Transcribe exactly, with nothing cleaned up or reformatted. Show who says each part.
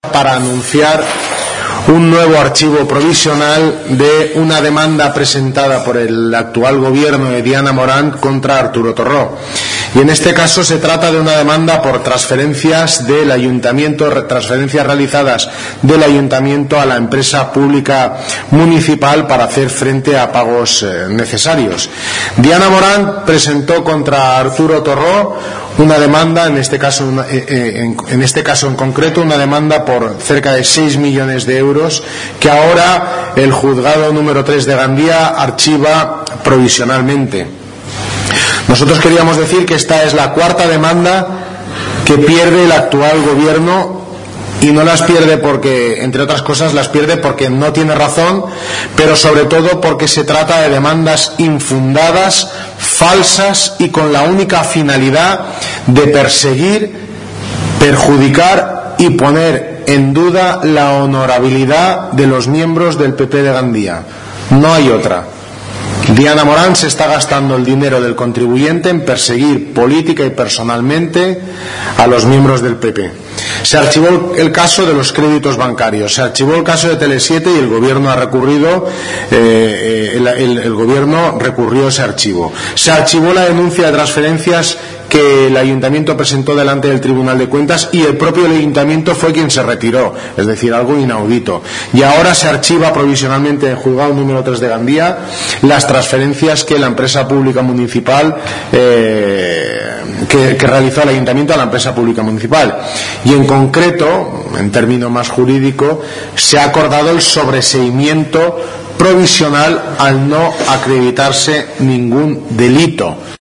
Speaker 1: para anunciar un nuevo archivo provisional de una demanda presentada por el actual gobierno de Diana Morant contra Arturo Torró. Y en este caso se trata de una demanda por transferencias del ayuntamiento, transferencias realizadas del ayuntamiento a la empresa pública municipal para hacer frente a pagos eh, necesarios. Diana Morant presentó contra Arturo Torró una demanda, en este caso, una, eh, en, en este caso en concreto, una demanda por cerca de seis millones de euros que ahora el juzgado número tres de Gandía archiva provisionalmente. Nosotros queríamos decir que esta es la cuarta demanda que pierde el actual gobierno, y no las pierde porque, entre otras cosas, las pierde porque no tiene razón, pero sobre todo porque se trata de demandas infundadas, falsas y con la única finalidad de perseguir, perjudicar y poner en duda la honorabilidad de los miembros del P P de Gandía. No hay otra. Diana Morant se está gastando el dinero del contribuyente en perseguir política y personalmente a los miembros del P P. Se archivó el caso de los créditos bancarios, se archivó el caso de Tele siete y el gobierno ha recurrido, eh, el, el, el gobierno recurrió ese archivo. Se archivó la denuncia de transferencias que el ayuntamiento presentó delante del Tribunal de Cuentas y el propio ayuntamiento fue quien se retiró, es decir, algo inaudito. Y ahora se archiva provisionalmente en el juzgado número tres de Gandía las transferencias que la empresa pública municipal eh, que, que realizó el ayuntamiento a la empresa pública municipal. Y en concreto, en término más jurídico, se ha acordado el sobreseimiento provisional al no acreditarse ningún delito.